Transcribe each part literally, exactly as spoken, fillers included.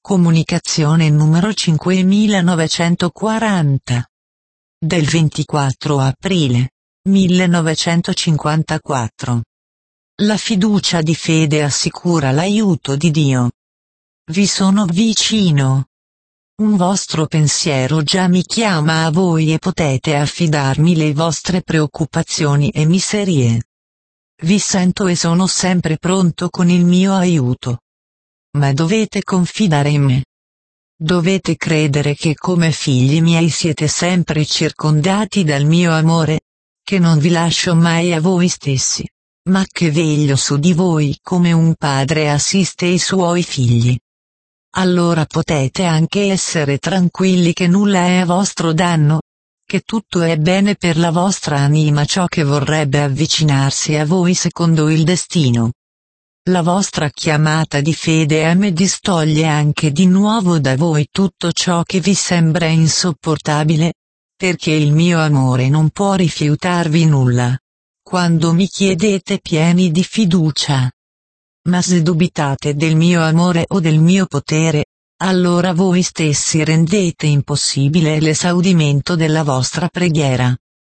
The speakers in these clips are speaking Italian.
Comunicazione numero cinquemilanovecentoquaranta. Del ventiquattro aprile millenovecentocinquantaquattro. La fiducia di fede assicura l'aiuto di Dio. Vi sono vicino. Un vostro pensiero già mi chiama a voi e potete affidarmi le vostre preoccupazioni e miserie. Vi sento e sono sempre pronto con il mio aiuto. Ma dovete confidare in me. Dovete credere che come figli miei siete sempre circondati dal mio amore, che non vi lascio mai a voi stessi, ma che veglio su di voi come un padre assiste i suoi figli. Allora potete anche essere tranquilli che nulla è a vostro danno, che tutto è bene per la vostra anima, ciò che vorrebbe avvicinarsi a voi secondo il destino. La vostra chiamata di fede a me distoglie anche di nuovo da voi tutto ciò che vi sembra insopportabile, perché il mio amore non può rifiutarvi nulla, quando mi chiedete pieni di fiducia. Ma se dubitate del mio amore o del mio potere, allora voi stessi rendete impossibile l'esaudimento della vostra preghiera.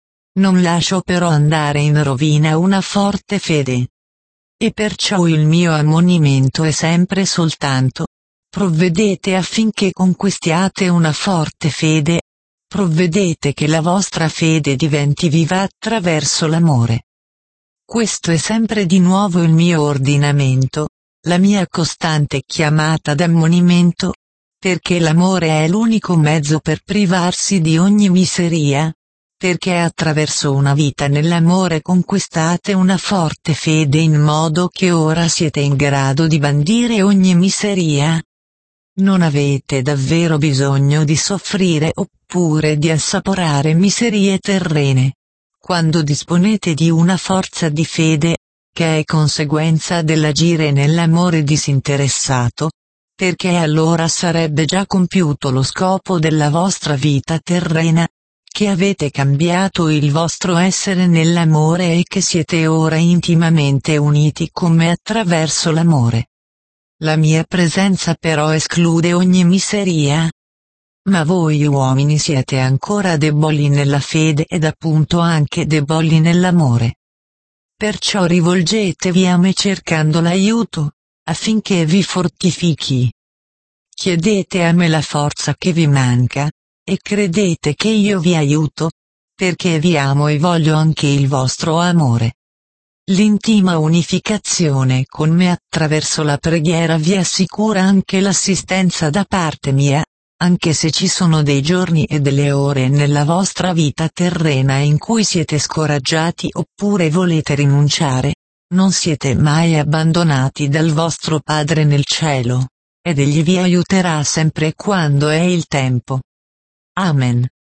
Non lascio però andare in rovina una forte fede. E perciò il mio ammonimento è sempre soltanto: provvedete affinché conquistiate una forte fede, provvedete che la vostra fede diventi viva attraverso l'amore. Questo è sempre di nuovo il mio ordinamento, la mia costante chiamata d'ammonimento, perché l'amore è l'unico mezzo per privarsi di ogni miseria, perché attraverso una vita nell'amore conquistate una forte fede in modo che ora siete in grado di bandire ogni miseria. Non avete davvero bisogno di soffrire oppure di assaporare miserie terrene, quando disponete di una forza di fede, che è conseguenza dell'agire nell'amore disinteressato, perché allora sarebbe già compiuto lo scopo della vostra vita terrena, che avete cambiato il vostro essere nell'amore e che siete ora intimamente uniti con me attraverso l'amore. La mia presenza però esclude ogni miseria. Ma voi uomini siete ancora deboli nella fede ed appunto anche deboli nell'amore. Perciò rivolgetevi a me cercando l'aiuto, affinché vi fortifichi. Chiedete a me la forza che vi manca, e credete che io vi aiuto, perché vi amo e voglio anche il vostro amore. L'intima unificazione con me attraverso la preghiera vi assicura anche l'assistenza da parte mia, anche se ci sono dei giorni e delle ore nella vostra vita terrena in cui siete scoraggiati oppure volete rinunciare, non siete mai abbandonati dal vostro Padre nel cielo, ed Egli vi aiuterà sempre quando è il tempo. Amen.